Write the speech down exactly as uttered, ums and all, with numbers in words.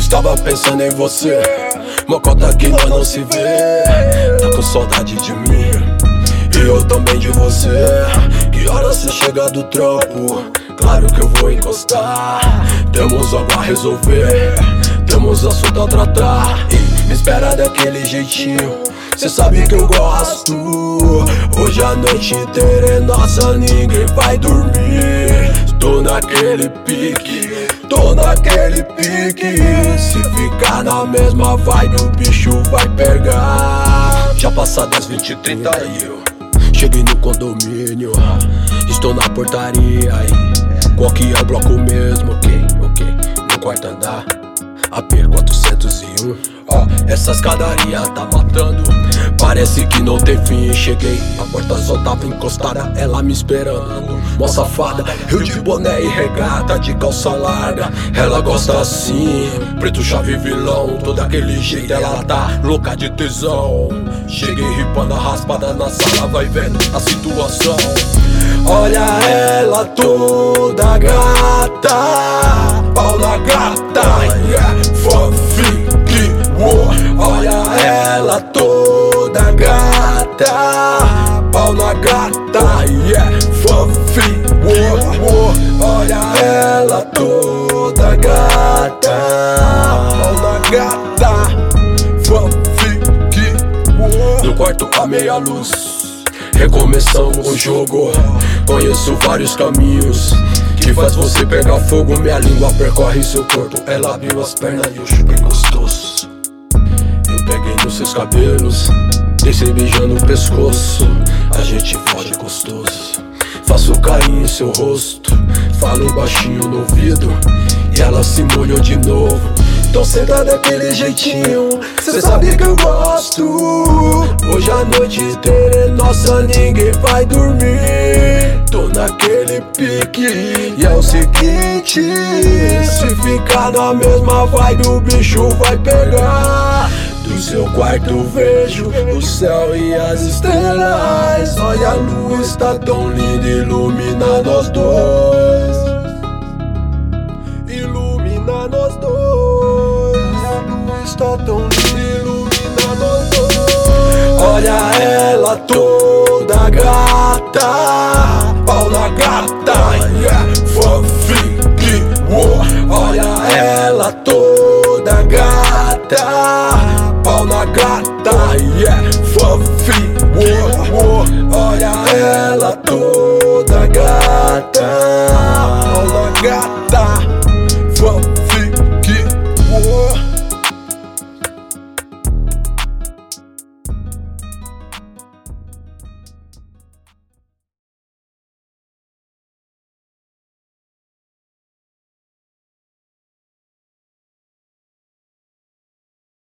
Estava pensando em você, mocota que nós não se vê. Tá com saudade de mim, e eu também de você. Que hora cê chega do trampo? Claro que eu vou encostar. Temos algo a resolver, temos assunto a tratar. E me espera daquele jeitinho, cê sabe que eu gosto. Hoje a noite inteira é nossa, ninguém vai dormir. Tô naquele pique, tô naquele pique. Se ficar na mesma vibe, o bicho vai pegar. Já passadas vinte e trinta e eu cheguei no condomínio, estou na portaria aí. Qual que é o bloco mesmo? Ok, ok, no quarto andar, A P quatrocentos e um. Ó, oh, essa escadaria tá matando, parece que não tem fim. Cheguei, a porta só tava encostada, ela me esperando. Mó safada, eu de boné e regata, de calça larga, ela gosta assim. Preto, chave, vilão, todo aquele jeito, ela tá louca de tesão. Cheguei ripando a raspada na sala, vai vendo a situação. Olha ela toda gata, pau na gata, yeah, fofinho. Olha ela toda gata, pau na gata, yeah, fofinho. Olha ela toda gata, pau na gata, fofinho. No quarto a meia luz, recomeçamos o jogo. Conheço vários caminhos que faz você pegar fogo. Minha língua percorre seu corpo, ela abriu as pernas e eu chupei gostoso. Eu peguei nos seus cabelos, desci beijando o pescoço. A gente foge gostoso, faço carinho em seu rosto, falo baixinho no ouvido e ela se molhou de novo. Então senta daquele jeitinho, cê sabe que eu gosto. Hoje a noite inteira é nossa, ninguém vai dormir. Tô naquele pique e é o seguinte, se ficar na mesma vibe, o bicho vai pegar. Do seu quarto vejo o céu e as estrelas. Olha a luz, tá tão linda, ilumina nós dois. Ilumina nós dois. A luz tá tão linda, ilumina nós dois. Olha ela toda gata, pau na gata, yeah, fofinho. Olha ela toda gata, pau na gata, yeah, fofinho. Olha ela